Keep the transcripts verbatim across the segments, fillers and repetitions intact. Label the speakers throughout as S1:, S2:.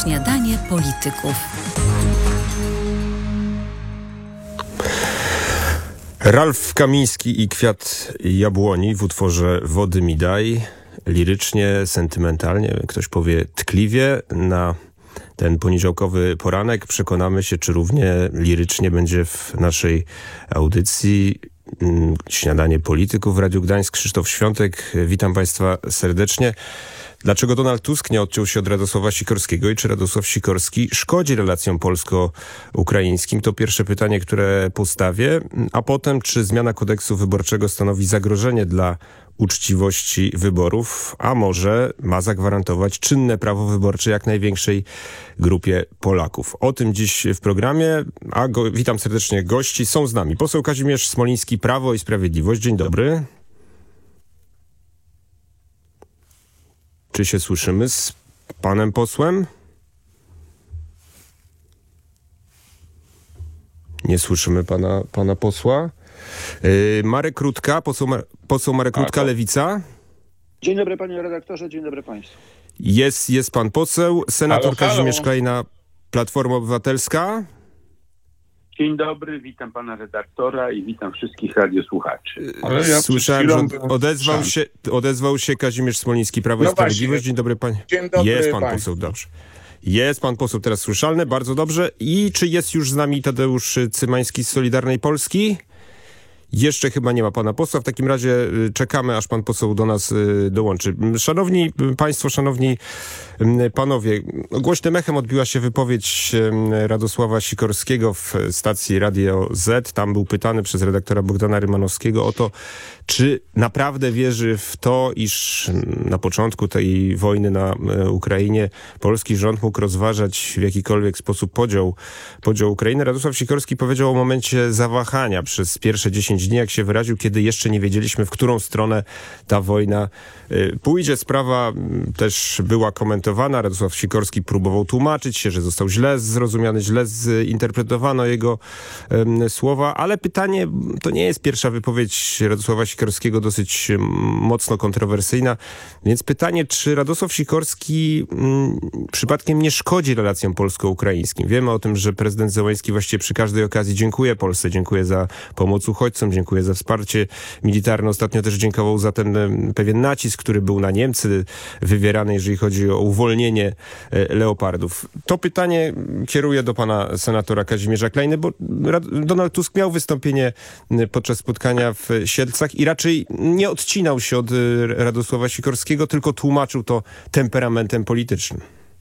S1: Śniadanie polityków.
S2: Ralf Kamiński i Kwiat Jabłoni w utworze Wody mi daj. Lirycznie, sentymentalnie, ktoś powie tkliwie. Na ten poniedziałkowy poranek przekonamy się, czy równie lirycznie będzie w naszej audycji Śniadanie polityków w Radiu Gdańsk. Krzysztof Świątek, witam Państwa serdecznie. Dlaczego Donald Tusk nie odciął się od Radosława Sikorskiego i czy Radosław Sikorski szkodzi relacjom polsko-ukraińskim? To pierwsze pytanie, które postawię, a potem czy zmiana kodeksu wyborczego stanowi zagrożenie dla uczciwości wyborów, a może ma zagwarantować czynne prawo wyborcze jak największej grupie Polaków. O tym dziś w programie, a go, witam serdecznie gości. Są z nami poseł Kazimierz Smoliński, Prawo i Sprawiedliwość. Dzień dobry. Czy się słyszymy z panem posłem? Nie słyszymy pana, pana posła. Yy, Marek Rutka, poseł, Mar- poseł Marek Rutka, Lewica.
S3: Dzień dobry panie redaktorze, dzień dobry państwu.
S2: Jest, jest pan poseł, senator
S4: halo,
S2: Kazimierz
S4: halo.
S2: Klejna, Platforma Obywatelska.
S4: Dzień dobry, witam pana redaktora i witam wszystkich radiosłuchaczy.
S2: Ale ja słyszałem, że odezwał się, odezwał się Kazimierz Smoliński, Prawo i
S4: No
S2: Sprawiedliwość.
S4: właśnie.
S2: Dzień dobry panie.
S4: Dzień dobry
S2: Jest pan
S4: państwu.
S2: poseł, dobrze. Jest pan poseł teraz słyszalny, bardzo dobrze. I czy jest już z nami Tadeusz Cymański z Solidarnej Polski? Jeszcze chyba nie ma pana posła. W takim razie y, czekamy, aż pan poseł do nas y, dołączy. Szanowni państwo, szanowni y, panowie, głośnym echem odbiła się wypowiedź y, Radosława Sikorskiego w stacji Radio Z. Tam był pytany przez redaktora Bogdana Rymanowskiego o to, czy naprawdę wierzy w to, iż na początku tej wojny na y, Ukrainie polski rząd mógł rozważać w jakikolwiek sposób podział, podział Ukrainy. Radosław Sikorski powiedział o momencie zawahania przez pierwsze dziesięć dni, jak się wyraził, kiedy jeszcze nie wiedzieliśmy, w którą stronę ta wojna y, pójdzie. Sprawa y, też była komentowana. Radosław Sikorski próbował tłumaczyć się, że został źle zrozumiany, źle zinterpretowano jego y, słowa, ale pytanie, to nie jest pierwsza wypowiedź Radosława Sikorskiego, dosyć y, mocno kontrowersyjna, więc pytanie, czy Radosław Sikorski y, przypadkiem nie szkodzi relacjom polsko-ukraińskim? Wiemy o tym, że prezydent Zełenski właściwie przy każdej okazji dziękuję Polsce, dziękuję za pomoc uchodźcom, dziękuję za wsparcie militarne. Ostatnio też dziękował za ten pewien nacisk, który był na Niemcy wywierany, jeżeli chodzi o uwolnienie leopardów. To pytanie kieruję do pana senatora Kazimierza Klejny, bo Donald Tusk miał wystąpienie podczas spotkania w Siedlcach i raczej nie odcinał się od Radosława Sikorskiego, tylko tłumaczył to temperamentem politycznym.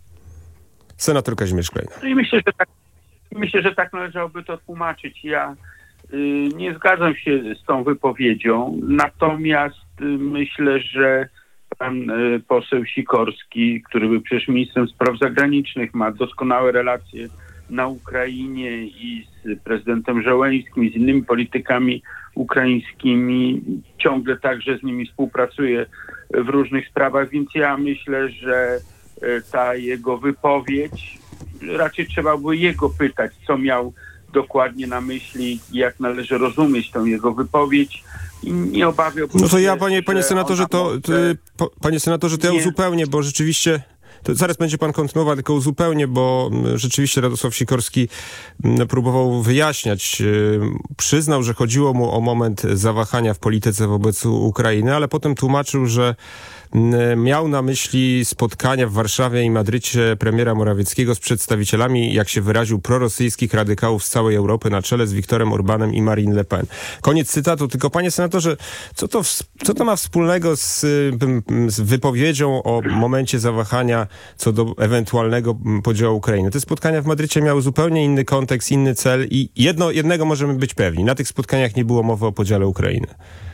S2: Senator Kazimierz Klejna.
S4: No i myślę, że tak, myślę, że tak należałoby to tłumaczyć. Ja y, nie zgadzam się z tą wypowiedzią, natomiast y, myślę, że pan y, poseł Sikorski, który był przecież ministrem spraw zagranicznych, ma doskonałe relacje na Ukrainie i z prezydentem Zełenskim, i z innymi politykami ukraińskimi, ciągle także z nimi współpracuje w różnych sprawach, więc ja myślę, że ta jego wypowiedź, raczej trzeba było jego pytać, co miał dokładnie na myśli, jak należy rozumieć tą jego wypowiedź i nie obawiałbym się.
S2: No to ja, panie, panie senatorze, to, to, to panie senatorze, to ja
S4: nie.
S2: uzupełnię, bo rzeczywiście to zaraz będzie pan kontynuował, tylko uzupełnię, bo rzeczywiście Radosław Sikorski próbował wyjaśniać. Przyznał, że chodziło mu o moment zawahania w polityce wobec Ukrainy, ale potem tłumaczył, że miał na myśli spotkania w Warszawie i Madrycie premiera Morawieckiego z przedstawicielami, jak się wyraził, prorosyjskich radykałów z całej Europy na czele z Viktorem Orbanem i Marine Le Pen. Koniec cytatu. Tylko panie senatorze, co to, co to ma wspólnego z, z wypowiedzią o momencie zawahania co do ewentualnego podziału Ukrainy? Te spotkania w Madrycie miały zupełnie inny kontekst, inny cel i jedno, jednego możemy być pewni. Na tych spotkaniach nie było mowy o podziale Ukrainy.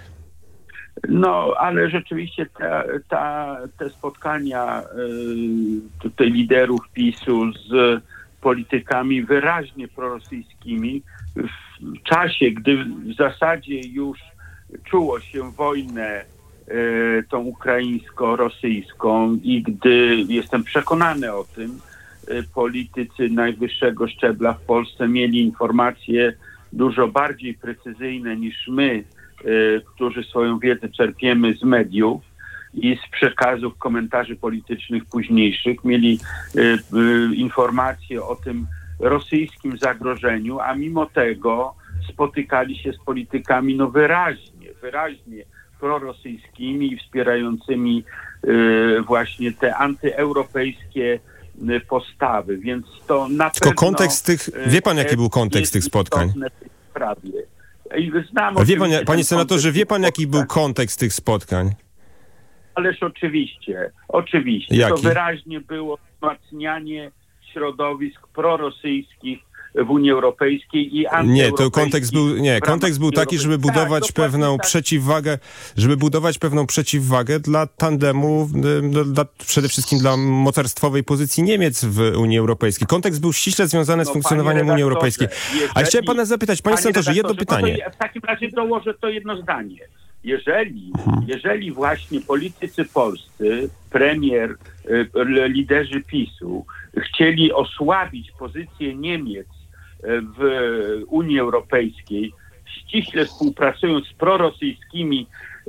S4: No, ale rzeczywiście ta, ta, te spotkania y, tutaj liderów PiSu z politykami wyraźnie prorosyjskimi w czasie, gdy w zasadzie już czuło się wojnę y, tą ukraińsko-rosyjską i gdy, jestem przekonany o tym, y, politycy najwyższego szczebla w Polsce mieli informacje dużo bardziej precyzyjne niż my, którzy swoją wiedzę czerpiemy z mediów, i z przekazów, komentarzy politycznych późniejszych mieli y, y, informacje o tym rosyjskim zagrożeniu, a mimo tego spotykali się z politykami no wyraźnie, wyraźnie prorosyjskimi i wspierającymi y, właśnie te antyeuropejskie y, postawy, więc to na
S2: Tylko
S4: pewno...
S2: kontekst tych, wie pan jaki był kontekst tych spotkań?
S4: W tej sprawie. I znam
S2: Wie pan,
S4: oczywiście
S2: panie
S4: ten
S2: senatorze,
S4: kontekst
S2: wie pan
S4: tych
S2: jaki był
S4: spotkań.
S2: kontekst tych spotkań?
S4: Ależ oczywiście, oczywiście.
S2: Jaki?
S4: To wyraźnie było wzmacnianie środowisk prorosyjskich w Unii Europejskiej i
S2: Nie,
S4: antyeuropejskich.
S2: to kontekst był, nie,
S4: w ramach
S2: kontekst był
S4: Unii
S2: taki, żeby
S4: Europejskiej.
S2: budować
S4: Tak, dokładnie
S2: pewną
S4: tak.
S2: przeciwwagę, żeby budować pewną przeciwwagę dla tandemu, y, dla, przede wszystkim dla mocarstwowej pozycji Niemiec w Unii Europejskiej. Kontekst był ściśle związany z
S4: No,
S2: funkcjonowaniem
S4: panie
S2: Unii
S4: redaktorze,
S2: Europejskiej.
S4: jeżeli-
S2: Ale chciałem pana zapytać, panie senatorze, jedno
S4: redaktorze,
S2: pytanie.
S4: No to w takim razie dołożę to jedno zdanie. Jeżeli, jeżeli właśnie politycy polscy, premier, y, liderzy PiSu chcieli osłabić pozycję Niemiec y, w Unii Europejskiej, ściśle współpracując z prorosyjskimi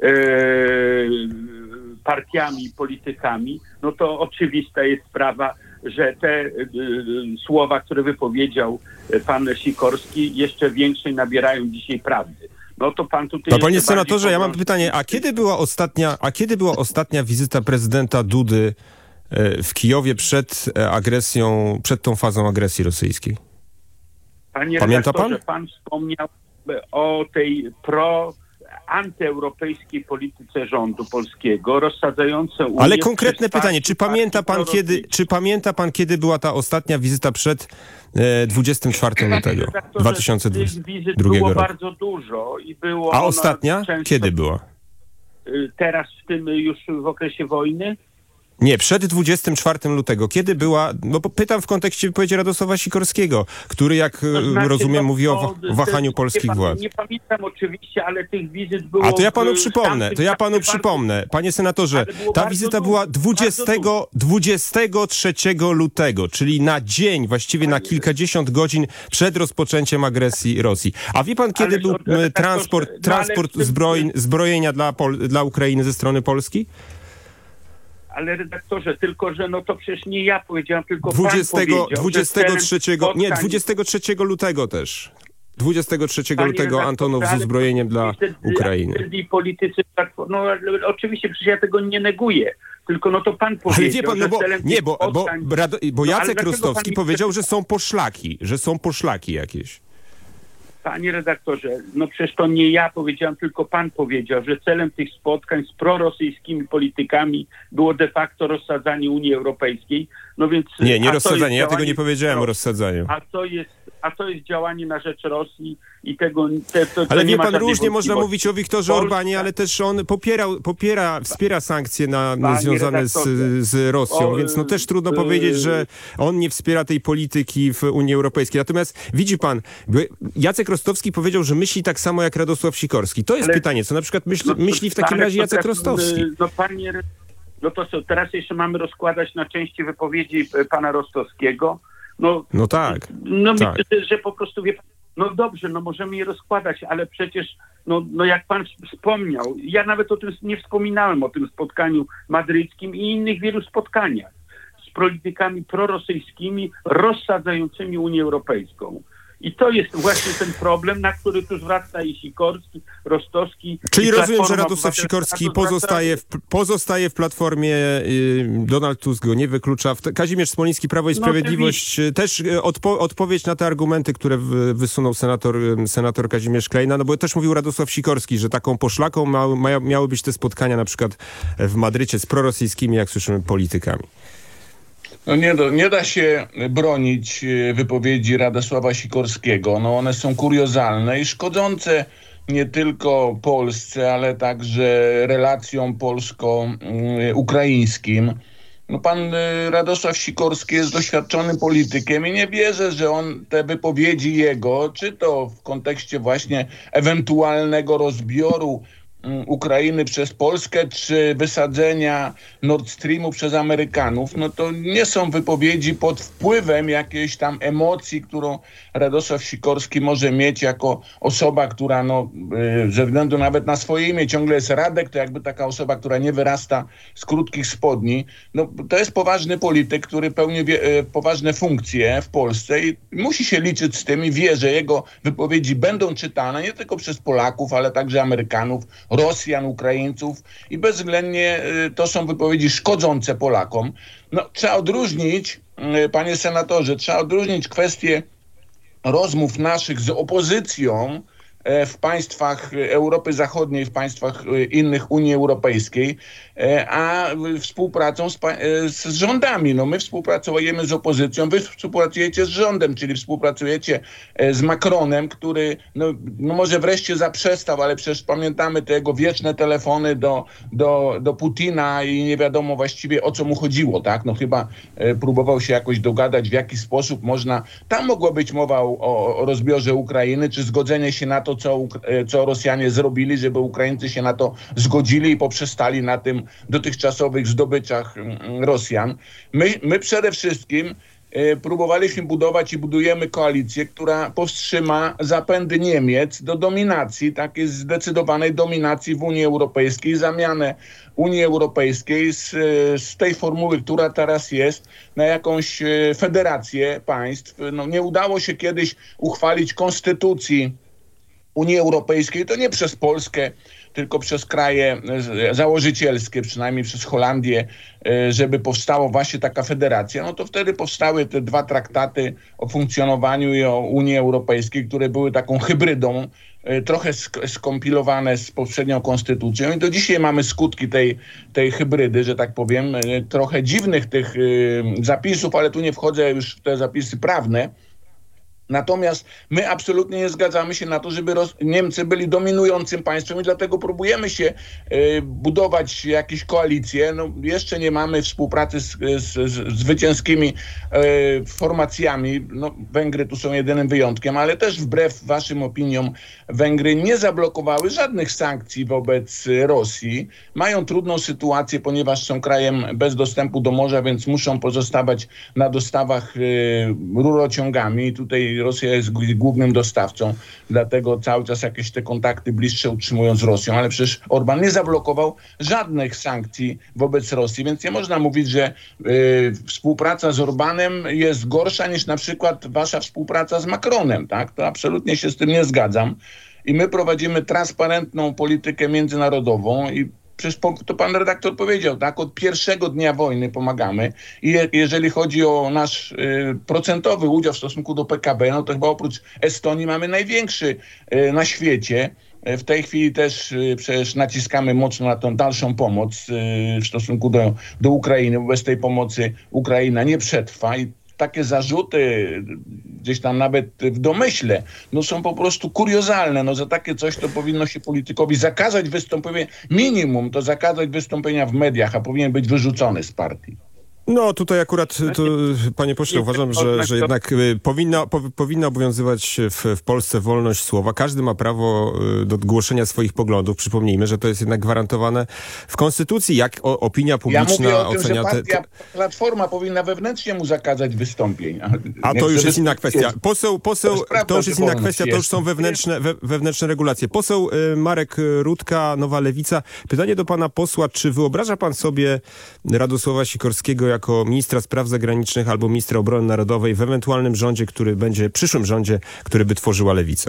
S4: y, partiami i politykami, no to oczywista jest sprawa, że te y, y, słowa, które wypowiedział y, pan Sikorski, jeszcze większej nabierają dzisiaj prawdy. No to pan tutaj...
S2: No, panie
S4: jeszcze bardziej
S2: senatorze, ja mam
S4: pogrąży-
S2: pytanie, a kiedy była ostatnia, a kiedy była ostatnia wizyta prezydenta Dudy e, w Kijowie przed e, agresją, przed tą fazą agresji rosyjskiej?
S4: Panie
S2: Pamięta
S4: redaktorze,
S2: pan?
S4: pan wspomniał o tej pro antyeuropejskiej polityce rządu polskiego, rozsadzające Unię
S2: Ale
S4: w
S2: konkretne
S4: wsparciu
S2: pytanie, czy
S4: partii
S2: pamięta pan kiedy,
S4: prorosyjskich.
S2: czy pamięta pan kiedy była ta ostatnia wizyta przed e, dwudziestego czwartego lutego
S4: Redaktorze,
S2: dwa tysiące
S4: tych
S2: dwudziestego
S4: wizyt
S2: drugiego
S4: było
S2: roku?
S4: bardzo dużo i było
S2: A
S4: ono
S2: ostatnia?
S4: często,
S2: Kiedy była?
S4: y, Teraz w tym y, już w okresie wojny?
S2: Nie, przed dwudziestego czwartego lutego. Kiedy była, no bo pytam w kontekście wypowiedzi Radosława Sikorskiego, który, jak
S4: To
S2: e,
S4: znaczy,
S2: rozumiem,
S4: no,
S2: mówi o
S4: to-
S2: wa- wahaniu
S4: nie
S2: polskich
S4: pan-
S2: władz.
S4: Nie pamiętam oczywiście, ale tych wizyt było...
S2: A to ja panu
S4: w- w
S2: przypomnę,
S4: tamtym
S2: to ja panu
S4: czasie bardzo-
S2: przypomnę. Panie senatorze,
S4: Ale było
S2: ta
S4: bardzo
S2: wizyta
S4: dużo,
S2: była
S4: bardzo
S2: dwudziestego, dwudziestego trzeciego lutego, czyli na dzień, właściwie na kilkadziesiąt godzin przed rozpoczęciem agresji Rosji. A wie pan, kiedy
S4: Ależ
S2: był
S4: o- redaktorze,
S2: e, transport,
S4: no ale
S2: transport
S4: w tym-
S2: zbroj, zbrojenia dla, Pol, dla Ukrainy ze strony Polski?
S4: Ale redaktorze, tylko że no to przecież nie ja powiedziałem, tylko
S2: dwudziestego,
S4: pan powiedział,
S2: dwudziestego
S4: że
S2: trzeciego,
S4: celem
S2: nie,
S4: spotkań-
S2: dwudziestego trzeciego lutego też. dwudziestego trzeciego
S4: Panie
S2: lutego
S4: redaktorze,
S2: Antonów z
S4: ale
S2: uzbrojeniem dla
S4: wtedy
S2: Ukrainy.
S4: wtedy politycy, no ale oczywiście przecież ja tego nie neguję, tylko no to pan powiedział,
S2: Ale wie pan, no
S4: że
S2: bo,
S4: celem
S2: nie,
S4: tych
S2: bo, bo,
S4: spotkań-
S2: Rado, bo
S4: No, ale
S2: Jacek
S4: dlaczego
S2: Rostowski
S4: pan mi-
S2: powiedział, że są poszlaki, że są poszlaki jakieś.
S4: Panie redaktorze, no przecież to nie ja powiedziałem, tylko pan powiedział, że celem tych spotkań z prorosyjskimi politykami było de facto rozsadzanie Unii Europejskiej. No więc,
S2: Nie, nie
S4: a to jest
S2: rozsadzanie, ja tego
S4: działanie
S2: nie powiedziałem o
S4: Rosji.
S2: rozsadzaniu.
S4: A to jest, a to jest działanie na rzecz Rosji i tego... Te, to, to
S2: Ale
S4: nie
S2: wie
S4: ma
S2: pan,
S4: żadnej
S2: różnie można
S4: wątpliwości.
S2: mówić o Wiktorze
S4: Polska-
S2: Orbanie, ale też on popierał, popiera, wspiera sankcje na,
S4: Panie
S2: związane z,
S4: redaktorze,
S2: z Rosją,
S4: o,
S2: więc no też trudno
S4: y,
S2: powiedzieć, że on nie wspiera tej polityki w Unii Europejskiej. Natomiast widzi pan, Jacek Rostowski powiedział, że myśli tak samo jak Radosław Sikorski. To jest
S4: Ale-
S2: pytanie, co na przykład myśli,
S4: No to-
S2: myśli w takim
S4: ale
S2: razie
S4: to
S2: Jacek
S4: teraz,
S2: Rostowski.
S4: No panie, no to co, teraz jeszcze mamy rozkładać na części wypowiedzi e, pana Rostowskiego. No,
S2: No tak.
S4: no
S2: tak.
S4: myślę, że po prostu wie pan, no dobrze, no możemy je rozkładać, ale przecież, no, no jak pan wspomniał, ja nawet o tym nie wspominałem, o tym spotkaniu madryckim i innych wielu spotkaniach z politykami prorosyjskimi rozsadzającymi Unię Europejską. I to jest właśnie ten problem, na który tu zwraca i Sikorski, Rostowski.
S2: Czyli
S4: i
S2: rozumiem, że
S4: Platforma
S2: Radosław
S4: Obywatelska
S2: Sikorski
S4: to zwraca-
S2: pozostaje w, pozostaje w Platformie, y, Donald Tusk go nie wyklucza. W te, Kazimierz Smoliński, Prawo i
S4: No
S2: Sprawiedliwość, y, też y, odpo, odpowiedź na te argumenty, które w, wysunął senator, y, senator Kazimierz Klejna, no bo też mówił Radosław Sikorski, że taką poszlaką ma, ma, miały być te spotkania na przykład w Madrycie z prorosyjskimi, jak słyszymy, politykami.
S1: No nie, do, nie da się bronić e, wypowiedzi Radosława Sikorskiego. No one są kuriozalne i szkodzące nie tylko Polsce, ale także relacjom polsko-ukraińskim. No pan e, Radosław Sikorski jest doświadczonym politykiem i nie wierzę, że on te wypowiedzi jego, czy to w kontekście właśnie ewentualnego rozbioru Ukrainy przez Polskę, czy wysadzenia Nord Streamu przez Amerykanów, no to nie są wypowiedzi pod wpływem jakiejś tam emocji, którą Radosław Sikorski może mieć jako osoba, która no, ze względu nawet na swoje imię ciągle jest Radek, to jakby taka osoba, która nie wyrasta z krótkich spodni. No, to jest poważny polityk, który pełni wie, poważne funkcje w Polsce i musi się liczyć z tym i wie, że jego wypowiedzi będą czytane nie tylko przez Polaków, ale także Amerykanów, Rosjan, Ukraińców i bezwzględnie to są wypowiedzi szkodzące Polakom. No, trzeba odróżnić, panie senatorze, trzeba odróżnić kwestię rozmów naszych z opozycją w państwach Europy Zachodniej, w państwach innych Unii Europejskiej, a współpracą z, z rządami. No my współpracujemy z opozycją, wy współpracujecie z rządem, czyli współpracujecie z Macronem, który no, no może wreszcie zaprzestał, ale przecież pamiętamy te jego wieczne telefony do, do, do Putina i nie wiadomo właściwie o co mu chodziło, tak? No chyba próbował się jakoś dogadać, w jaki sposób można, tam mogła być mowa o, o rozbiorze Ukrainy, czy zgodzenie się na to, co, co Rosjanie zrobili, żeby Ukraińcy się na to zgodzili i poprzestali na tym dotychczasowych zdobyczach Rosjan. My, my przede wszystkim próbowaliśmy budować i budujemy koalicję, która powstrzyma zapędy Niemiec do dominacji, takiej zdecydowanej dominacji w Unii Europejskiej, zamianę Unii Europejskiej z, z tej formuły, która teraz jest, na jakąś federację państw. No, nie udało się kiedyś uchwalić konstytucji Unii Europejskiej, to nie przez Polskę, tylko przez kraje założycielskie, przynajmniej przez Holandię, żeby powstała właśnie taka federacja, no to wtedy powstały te dwa traktaty o funkcjonowaniu i o Unii Europejskiej, które były taką hybrydą, trochę skompilowane z poprzednią konstytucją i do dzisiaj mamy skutki tej, tej hybrydy, że tak powiem, trochę dziwnych tych zapisów, ale tu nie wchodzę już w te zapisy prawne. Natomiast my absolutnie nie zgadzamy się na to, żeby Ros- Niemcy byli dominującym państwem i dlatego próbujemy się y, budować jakieś koalicje. No, jeszcze nie mamy współpracy z, z, z zwycięskimi y, formacjami. No, Węgry tu są jedynym wyjątkiem, ale też wbrew waszym opiniom Węgry nie zablokowały żadnych sankcji wobec Rosji. Mają trudną sytuację, ponieważ są krajem bez dostępu do morza, więc muszą pozostawać na dostawach y, rurociągami. I tutaj Rosja jest głównym dostawcą, dlatego cały czas jakieś te kontakty bliższe utrzymują z Rosją, ale przecież Orban nie zablokował żadnych sankcji wobec Rosji, więc nie można mówić, że y, współpraca z Orbanem jest gorsza niż na przykład wasza współpraca z Macronem, tak? To absolutnie się z tym nie zgadzam. I my prowadzimy transparentną politykę międzynarodową i przecież to pan redaktor powiedział, tak? Od pierwszego dnia wojny pomagamy i je, jeżeli chodzi o nasz y, procentowy udział w stosunku do P K B, no to chyba oprócz Estonii mamy największy y, na świecie. W tej chwili też y, przecież naciskamy mocno na tą dalszą pomoc y, w stosunku do, do Ukrainy, bo bez tej pomocy Ukraina nie przetrwa i takie zarzuty, gdzieś tam nawet w domyśle, no są po prostu kuriozalne. No za takie coś to powinno się politykowi zakazać wystąpienia, minimum to zakazać wystąpienia w mediach, a powinien być wyrzucony z partii.
S2: No tutaj akurat, to, panie pośle, uważam, że, że jednak powinna, po, powinna obowiązywać w, w Polsce wolność słowa. Każdy ma prawo do głoszenia swoich poglądów. Przypomnijmy, że to jest jednak gwarantowane w Konstytucji, jak o, opinia publiczna
S1: ja mówię o tym,
S2: ocenia...
S1: że partia,
S2: te, te...
S1: Platforma powinna wewnętrznie mu zakazać wystąpień.
S2: A to już jest inna kwestia. Poseł, poseł, to, prawda, to już jest inna kwestia, to już są wewnętrzne, we, wewnętrzne regulacje. Poseł Marek Rutka, Nowa Lewica. Pytanie do pana posła, czy wyobraża pan sobie Radosława Sikorskiego jako ministra spraw zagranicznych albo ministra obrony narodowej w ewentualnym rządzie, który będzie, przyszłym rządzie, który by tworzyła Lewica?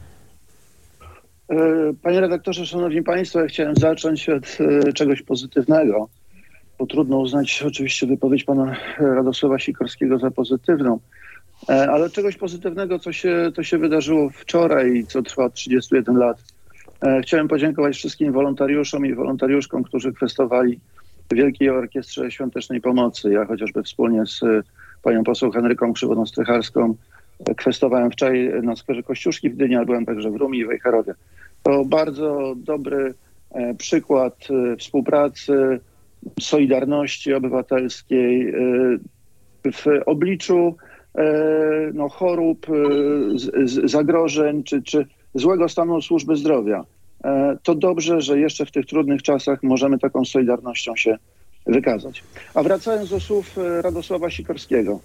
S3: Panie redaktorze, szanowni państwo, ja chciałem zacząć od czegoś pozytywnego, bo trudno uznać oczywiście wypowiedź pana Radosława Sikorskiego za pozytywną, ale czegoś pozytywnego, co się, to się wydarzyło wczoraj i co trwa od trzydziestu jeden lat. Chciałem podziękować wszystkim wolontariuszom i wolontariuszkom, którzy kwestowali Wielkiej Orkiestrze Świątecznej Pomocy. Ja chociażby wspólnie z panią poseł Henryką Krzywoną-Strycharską kwestowałem wczoraj na skwerze Kościuszki w Gdyni, ale byłem także w Rumie i w Wejherowie. To bardzo dobry e, przykład e, współpracy, solidarności obywatelskiej e, w obliczu e, no, chorób, e, z, z, zagrożeń czy, czy złego stanu służby zdrowia. to dobrze, że jeszcze w tych trudnych czasach możemy taką solidarnością się wykazać. A wracając do słów Radosława Sikorskiego.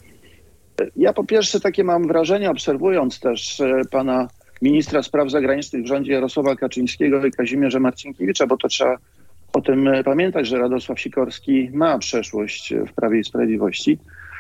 S3: Ja po pierwsze takie mam wrażenie, obserwując też pana ministra spraw zagranicznych w rządzie Jarosława Kaczyńskiego i Kazimierza Marcinkiewicza, bo to trzeba o tym pamiętać, że Radosław Sikorski ma przeszłość w Prawie i Sprawiedliwości,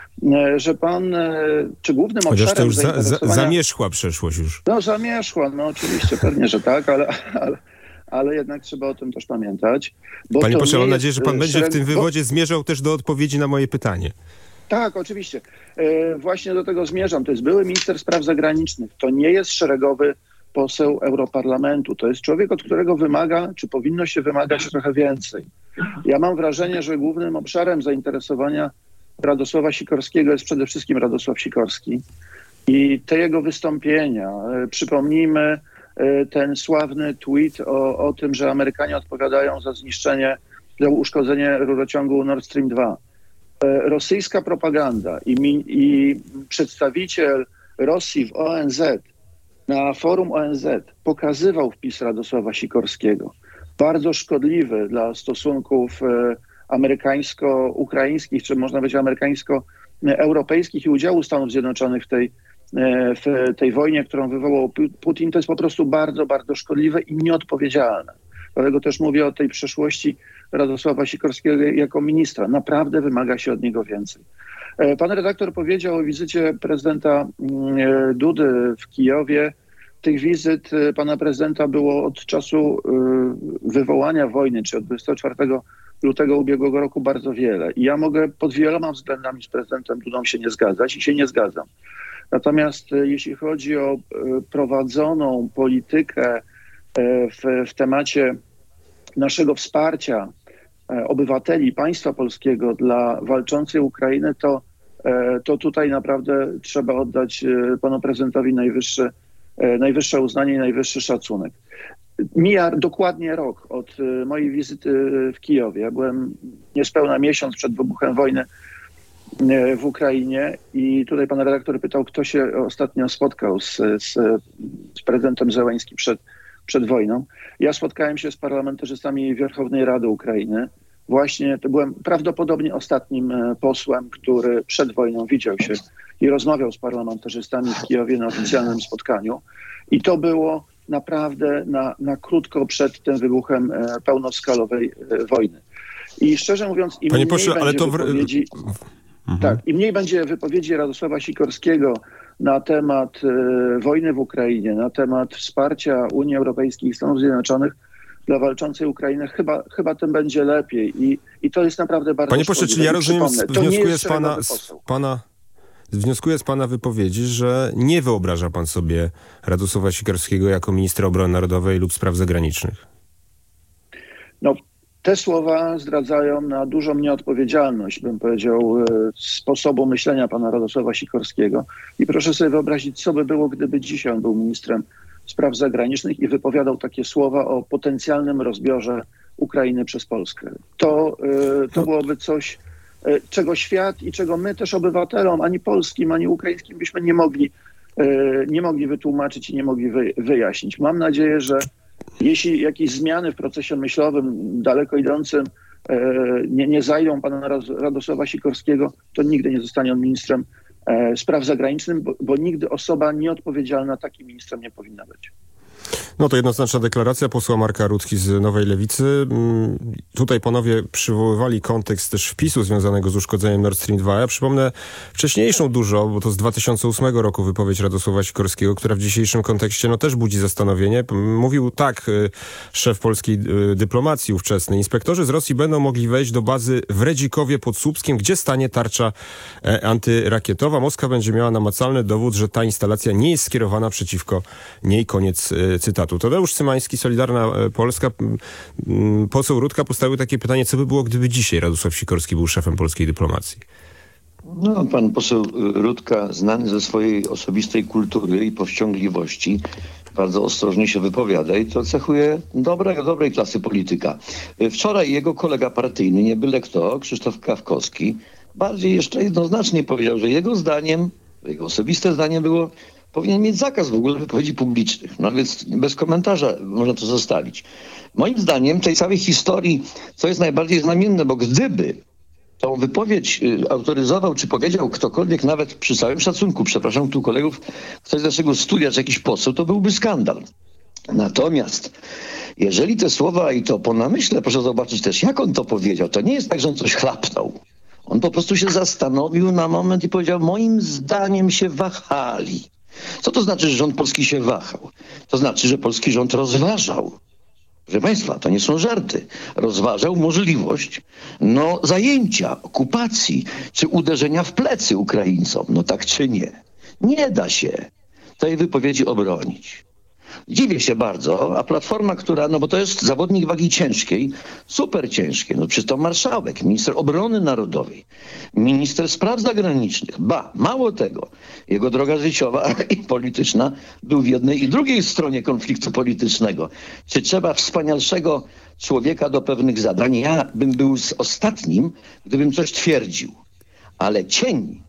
S3: że pan, czy głównym
S2: Chociaż
S3: obszarem
S2: to już za, za,
S3: zainteresowania...
S2: zamierzchła przeszłość już.
S3: No zamierzchła, no oczywiście, pewnie, że tak, ale, ale, ale jednak trzeba o tym też pamiętać. Bo
S2: Panie
S3: to
S2: pośle, mam
S3: nie
S2: nadzieję, że pan będzie
S3: szereg...
S2: w tym wywodzie bo... zmierzał też do odpowiedzi na moje pytanie.
S3: Tak, oczywiście. E, właśnie do tego zmierzam. To jest były minister spraw zagranicznych. To nie jest szeregowy poseł Europarlamentu. To jest człowiek, od którego wymaga, czy powinno się wymagać trochę więcej. Ja mam wrażenie, że głównym obszarem zainteresowania Radosława Sikorskiego jest przede wszystkim Radosław Sikorski. I te jego wystąpienia, e, przypomnijmy e, ten sławny tweet o, o tym, że Amerykanie odpowiadają za zniszczenie, za uszkodzenie rurociągu Nord Stream dwa. Rosyjska propaganda i, mi, i przedstawiciel Rosji w O N Z na forum O N Z pokazywał wpis Radosława Sikorskiego. Bardzo szkodliwy dla stosunków e, amerykańsko-ukraińskich, czy można powiedzieć amerykańsko-europejskich i udziału Stanów Zjednoczonych w tej, e, w tej wojnie, którą wywołał Putin. To jest po prostu bardzo, bardzo szkodliwe i nieodpowiedzialne. Dlatego też mówię o tej przeszłości Radosława Sikorskiego jako ministra. Naprawdę wymaga się od niego więcej. Pan redaktor powiedział o wizycie prezydenta Dudy w Kijowie. Tych wizyt pana prezydenta było od czasu wywołania wojny, czy od dwudziestego czwartego lutego ubiegłego roku bardzo wiele. I ja mogę pod wieloma względami z prezydentem Dudą się nie zgadzać i się nie zgadzam. Natomiast jeśli chodzi o prowadzoną politykę w, w temacie naszego wsparcia obywateli państwa polskiego dla walczącej Ukrainy, to, to tutaj naprawdę trzeba oddać panu prezydentowi najwyższe, najwyższe uznanie i najwyższy szacunek. Mija dokładnie rok od mojej wizyty w Kijowie. Ja byłem niespełna miesiąc przed wybuchem wojny w Ukrainie i tutaj pan redaktor pytał, kto się ostatnio spotkał z, z, z prezydentem Zełeńskim przed przed wojną. Ja spotkałem się z parlamentarzystami Wierchownej Rady Ukrainy. Właśnie to byłem prawdopodobnie ostatnim posłem, który przed wojną widział się i rozmawiał z parlamentarzystami w Kijowie na oficjalnym spotkaniu. I to było naprawdę na, na krótko przed tym wybuchem pełnoskalowej wojny. I szczerze mówiąc, im
S2: Panie
S3: mniej
S2: pośle,
S3: będzie
S2: ale to w...
S3: wypowiedzi... Mhm. Tak, im mniej będzie wypowiedzi Radosława Sikorskiego na temat e, wojny w Ukrainie, na temat wsparcia Unii Europejskiej i Stanów Zjednoczonych dla walczącej Ukrainy, chyba, chyba tym będzie lepiej. I, i to jest naprawdę bardzo
S2: Panie pośle, czyli ja rozumiem, wnioskuję z pana,
S3: z
S2: pana, wnioskuję z pana wypowiedzi, że nie wyobraża pan sobie Radosława Sikorskiego jako ministra obrony narodowej lub spraw zagranicznych.
S3: No, te słowa zdradzają na dużą nieodpowiedzialność, bym powiedział, sposobu myślenia pana Radosława Sikorskiego. I proszę sobie wyobrazić, co by było, gdyby dzisiaj on był ministrem spraw zagranicznych i wypowiadał takie słowa o potencjalnym rozbiorze Ukrainy przez Polskę. To, to byłoby coś, czego świat i czego my też obywatelom, ani polskim, ani ukraińskim byśmy nie mogli, nie mogli wytłumaczyć i nie mogli wyjaśnić. Mam nadzieję, że jeśli jakieś zmiany w procesie myślowym daleko idącym nie, nie zajdą pana Radosława Sikorskiego, to nigdy nie zostanie on ministrem spraw zagranicznych, bo, bo nigdy osoba nieodpowiedzialna takim ministrem nie powinna być.
S2: No to jednoznaczna deklaracja posła Marka Rutki z Nowej Lewicy. Tutaj panowie przywoływali kontekst też wpisu związanego z uszkodzeniem Nord Stream dwa. Ja przypomnę wcześniejszą dużo, bo to z dwa tysiące ósmego roku wypowiedź Radosława Sikorskiego, która w dzisiejszym kontekście no też budzi zastanowienie. Mówił tak szef polskiej dyplomacji ówczesny. Inspektorzy z Rosji będą mogli wejść do bazy w Redzikowie pod Słupskiem, gdzie stanie tarcza antyrakietowa. Moskwa będzie miała namacalny dowód, że ta instalacja nie jest skierowana przeciwko niej. Koniec cytatu. Tadeusz Cymański, Solidarna Polska, poseł Rutka postawił takie pytanie, co by było, gdyby dzisiaj Radosław Sikorski był szefem polskiej dyplomacji?
S5: No, pan poseł Rutka, znany ze swojej osobistej kultury i powściągliwości, bardzo ostrożnie się wypowiada i to cechuje dobrej, dobrej klasy polityka. Wczoraj jego kolega partyjny, nie byle kto, Krzysztof Kawkowski, bardziej jeszcze jednoznacznie powiedział, że jego zdaniem, jego osobiste zdanie było, powinien mieć zakaz w ogóle wypowiedzi publicznych. No więc bez komentarza można to zostawić. Moim zdaniem tej całej historii, co jest najbardziej znamienne, bo gdyby tą wypowiedź autoryzował, czy powiedział ktokolwiek, nawet przy całym szacunku, przepraszam tu kolegów, ktoś z naszego studia, czy jakiś poseł, to byłby skandal. Natomiast jeżeli te słowa, i to po namyśle, proszę zobaczyć też, jak on to powiedział, to nie jest tak, że on coś chlapnął. On po prostu się zastanowił na moment i powiedział, moim zdaniem się wahali. Co to znaczy, że rząd polski się wahał? To znaczy, że polski rząd rozważał. Proszę Państwa, to nie są żarty. Rozważał możliwość no, zajęcia, okupacji, czy uderzenia w plecy Ukraińcom. No tak czy nie? Nie da się tej wypowiedzi obronić. Dziwię się bardzo, a Platforma, która, no bo to jest zawodnik wagi ciężkiej, super ciężkiej, no przecież to marszałek, minister obrony narodowej, minister spraw zagranicznych, ba, mało tego, jego droga życiowa i polityczna był w jednej i drugiej stronie konfliktu politycznego. Czy trzeba wspanialszego człowieka do pewnych zadań? Ja bym był z ostatnim, gdybym coś twierdził, ale cień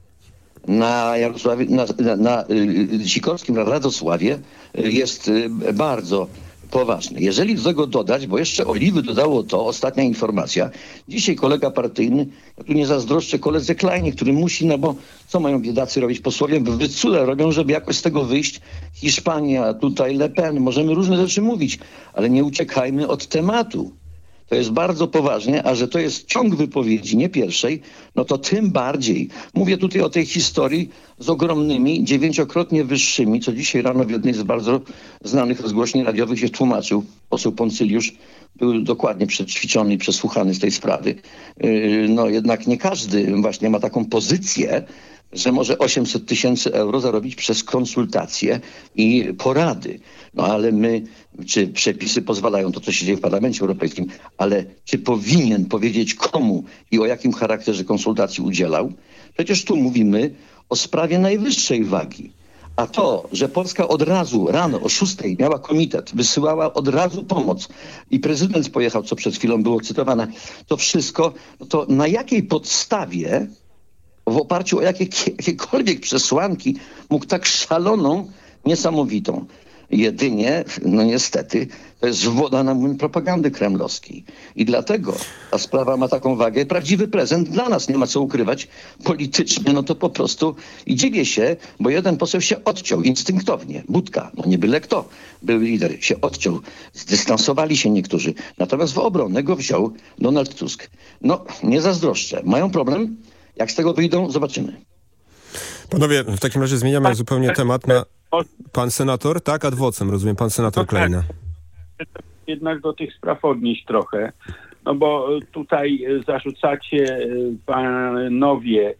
S5: na Jarosławie, na, na, na y, Sikorskim, na Radosławie y, jest y, bardzo poważny. Jeżeli do tego dodać, bo jeszcze oliwy dodało to, ostatnia informacja, dzisiaj kolega partyjny, ja tu nie zazdroszczę koledze Kleinie, który musi, no bo co mają biedacy robić posłowie, wycule robią, żeby jakoś z tego wyjść. Hiszpania, tutaj Le Pen, możemy różne rzeczy mówić, ale nie uciekajmy od tematu. To jest bardzo poważnie, a że to jest ciąg wypowiedzi, nie pierwszej, no to tym bardziej. Mówię tutaj o tej historii z ogromnymi, dziewięciokrotnie wyższymi, co dzisiaj rano w jednej z bardzo znanych rozgłośni radiowych się tłumaczył. Poseł Poncyliusz był dokładnie przećwiczony i przesłuchany z tej sprawy. Yy, no jednak nie każdy właśnie ma taką pozycję, że może osiemset tysięcy euro zarobić przez konsultacje i porady. No ale my, czy przepisy pozwalają, to co się dzieje w Parlamencie Europejskim, ale czy powinien powiedzieć komu i o jakim charakterze konsultacji udzielał? Przecież tu mówimy o sprawie najwyższej wagi. A to, że Polska od razu rano o szóstej miała komitet, wysyłała od razu pomoc i prezydent pojechał, co przed chwilą było cytowane, to wszystko, no to na jakiej podstawie, w oparciu o jakie, jakiekolwiek przesłanki mógł tak szaloną, niesamowitą. Jedynie, no niestety, to jest woda na młyn propagandy kremlowskiej. I dlatego ta sprawa ma taką wagę. Prawdziwy prezent dla nas, nie ma co ukrywać. Politycznie, no to po prostu i dziwię się, bo jeden poseł się odciął instynktownie. Budka, no nie byle kto, był lider, się odciął. Zdystansowali się niektórzy. Natomiast w obronę go wziął Donald Tusk. No, nie zazdroszczę. Mają problem? Jak z tego wyjdą, zobaczymy.
S2: Panowie, w takim razie zmieniamy zupełnie temat na... Pan senator, tak? Ad vocem, rozumiem, pan senator no Kleina.
S4: Tak. Jednak do tych spraw odnieść trochę, no bo tutaj zarzucacie panowie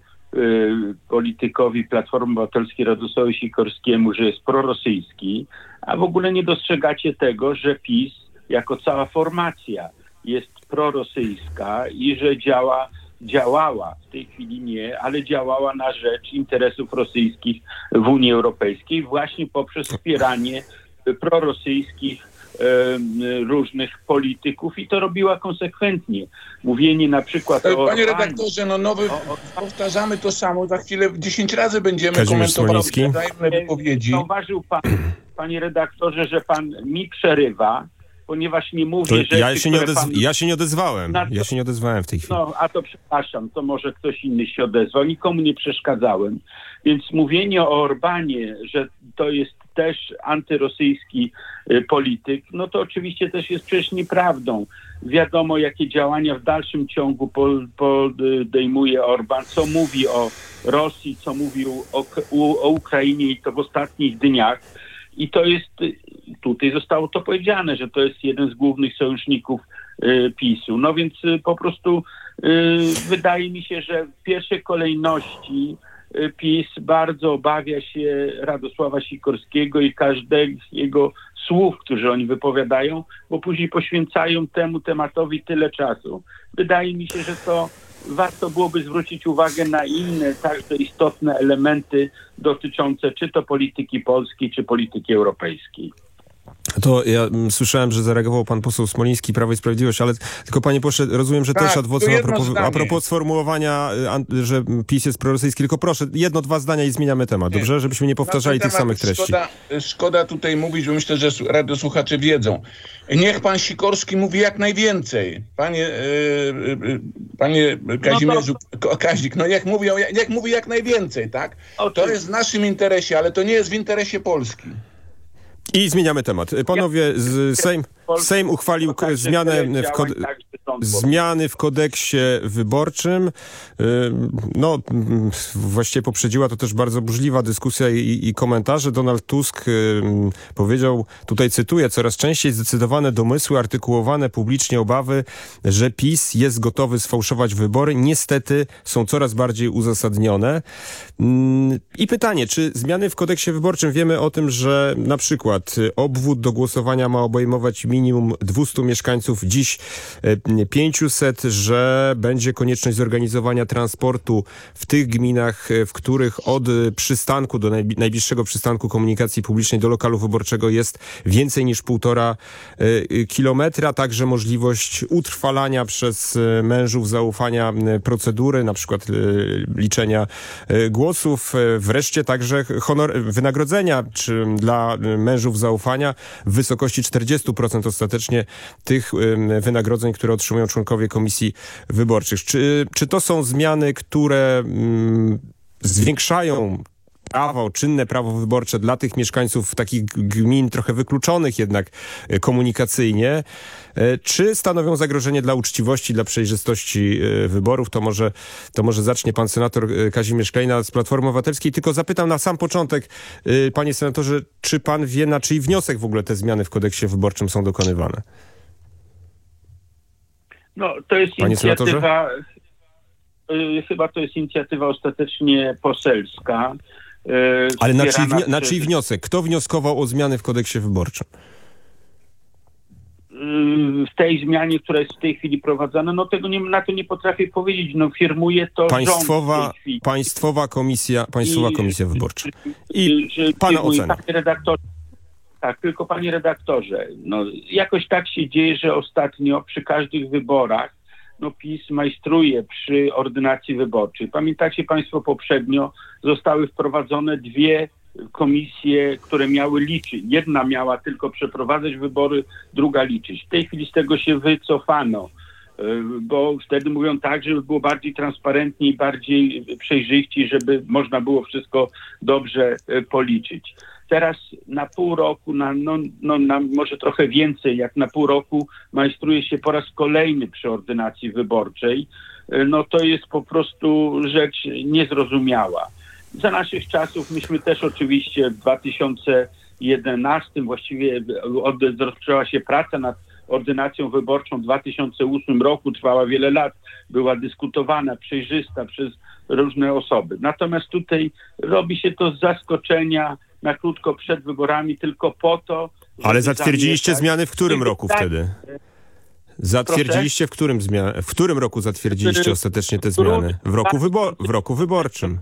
S4: politykowi Platformy Obywatelskiej Radosławowi Sikorskiemu, że jest prorosyjski, a w ogóle nie dostrzegacie tego, że PiS jako cała formacja jest prorosyjska i że działa działała, w tej chwili nie, ale działała na rzecz interesów rosyjskich w Unii Europejskiej właśnie poprzez wspieranie prorosyjskich e, różnych polityków i to robiła konsekwentnie. Mówienie na przykład o...
S1: Panie redaktorze, no nowy, o, o, powtarzamy to samo, za chwilę dziesięć razy będziemy
S2: Kazimierz
S1: komentować wzajemne wypowiedzi.
S4: Zauważył pan, panie redaktorze, że pan mi przerywa, ponieważ nie mówię,
S2: to
S4: że...
S2: Ja się, nie odezw- pan... ja się nie odezwałem.
S4: To...
S2: Ja się nie odezwałem w tej chwili.
S4: No, a to przepraszam, to może ktoś inny się odezwał. Nikomu nie przeszkadzałem. Więc mówienie o Orbanie, że to jest też antyrosyjski y, polityk, no to oczywiście też jest przecież nieprawdą. Wiadomo, jakie działania w dalszym ciągu podejmuje Orban, co mówi o Rosji, co mówił o, o Ukrainie i to w ostatnich dniach. I to jest, tutaj zostało to powiedziane, że to jest jeden z głównych sojuszników y, PiSu. No więc y, po prostu y, wydaje mi się, że w pierwszej kolejności y, PiS bardzo obawia się Radosława Sikorskiego i każdego jego słów, które oni wypowiadają, bo później poświęcają temu tematowi tyle czasu. Wydaje mi się, że to warto byłoby zwrócić uwagę na inne, także istotne elementy dotyczące czy to polityki polskiej, czy polityki europejskiej.
S2: To ja m, słyszałem, że zareagował pan poseł Smoliński, Prawo i Sprawiedliwość, ale tylko panie pośle, rozumiem, że
S1: tak,
S2: też adwocem a propos,
S1: zdanie.
S2: a propos sformułowania, że PiS jest prorosyjski, tylko proszę, jedno, dwa zdania i zmieniamy temat, nie. Dobrze? Żebyśmy nie powtarzali tych samych treści.
S1: Szkoda, szkoda tutaj mówić, bo myślę, że radiosłuchacze wiedzą. Niech pan Sikorski mówi jak najwięcej. Panie, yy, panie Kazimierzu, no to... Kazik, no niech mówi, niech mówi jak najwięcej, tak? To jest w naszym interesie, ale to nie jest w interesie Polski.
S2: I zmieniamy temat. Panowie, z Sejm, Sejm uchwalił zmianę w, kod... zmiany w kodeksie wyborczym. No, właściwie poprzedziła to też bardzo burzliwa dyskusja i, i komentarze. Donald Tusk powiedział, tutaj cytuję, coraz częściej zdecydowane domysły, artykułowane publicznie obawy, że PiS jest gotowy sfałszować wybory, niestety są coraz bardziej uzasadnione. I pytanie, czy zmiany w kodeksie wyborczym, wiemy o tym, że na przykład obwód do głosowania ma obejmować minimum dwieście mieszkańców, dziś pięćset, że będzie konieczność zorganizowania transportu w tych gminach, w których od przystanku do najbliższego przystanku komunikacji publicznej do lokalu wyborczego jest więcej niż półtora kilometra, także możliwość utrwalania przez mężów zaufania procedury, na przykład liczenia głosów, wreszcie także honor, wynagrodzenia czy dla mężów zaufania w wysokości czterdzieści procent ostatecznie tych wynagrodzeń, które otrzymują członkowie komisji wyborczych. Czy, czy to są zmiany, które mm, zwiększają prawo, czynne prawo wyborcze dla tych mieszkańców takich gmin trochę wykluczonych jednak komunikacyjnie, czy stanowią zagrożenie dla uczciwości, dla przejrzystości wyborów? To może, to może zacznie pan senator Kazimierz Klejna z Platformy Obywatelskiej. Tylko zapytam na sam początek, panie senatorze, czy pan wie, na czyj wniosek w ogóle te zmiany w kodeksie wyborczym są dokonywane?
S4: No, to jest
S2: panie
S4: inicjatywa, senatorze? Chyba to jest inicjatywa ostatecznie poselska.
S2: Ale na czyj, na czyj wniosek? Kto wnioskował o zmiany w kodeksie wyborczym?
S4: W tej zmianie, która jest w tej chwili prowadzona, no tego nie, na to nie potrafię powiedzieć. No firmuje to
S2: państwowa,
S4: rząd w tej chwili.
S2: Państwowa komisja, państwowa
S4: I,
S2: komisja wyborcza.
S4: I że,
S2: pana ocena.
S4: Panie redaktorze, tak, tylko panie redaktorze, no jakoś tak się dzieje, że ostatnio przy każdych wyborach no PiS majstruje przy ordynacji wyborczej. Pamiętacie państwo, poprzednio zostały wprowadzone dwie komisje, które miały liczyć. Jedna miała tylko przeprowadzać wybory, druga liczyć. W tej chwili z tego się wycofano, bo wtedy mówią tak, żeby było bardziej transparentnie i bardziej przejrzyście, żeby można było wszystko dobrze policzyć. Teraz na pół roku, na, no, no, na może trochę więcej jak na pół roku majstruje się po raz kolejny przy ordynacji wyborczej. No to jest po prostu rzecz niezrozumiała. Za naszych czasów myśmy też oczywiście w dwa tysiące jedenastym właściwie od, rozpoczęła się praca nad ordynacją wyborczą w dwa tysiące ósmym roku, trwała wiele lat, była dyskutowana, przejrzysta przez różne osoby. Natomiast tutaj robi się to z zaskoczenia na krótko przed wyborami tylko po to...
S2: Ale zatwierdziliście zamieszać. Zmiany w którym roku
S4: tak,
S2: wtedy? Zatwierdziliście w którym, zmian- w którym roku zatwierdziliście ostatecznie te zmiany? W roku, wybor- w roku wyborczym.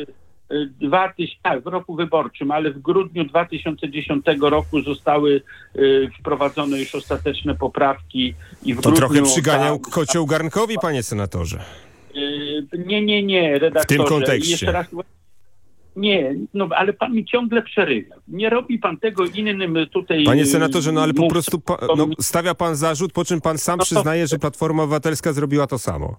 S4: Dwa tyś- tak, w roku wyborczym, ale w grudniu dwa tysiące dziesiątego roku zostały y, wprowadzone już ostateczne poprawki. I w
S2: to
S4: grudniu,
S2: trochę przyganiał
S4: ta,
S2: kocioł garnkowi, panie senatorze.
S4: Y, nie, nie, nie, redaktorze.
S2: W tym kontekście.
S4: I jeszcze raz, nie, no ale pan mi ciągle przerywa. Nie robi pan tego innym tutaj...
S2: Panie senatorze, no ale po
S4: mów,
S2: prostu pa, no, stawia pan zarzut, po czym pan sam no to, przyznaje, że Platforma Obywatelska zrobiła to samo.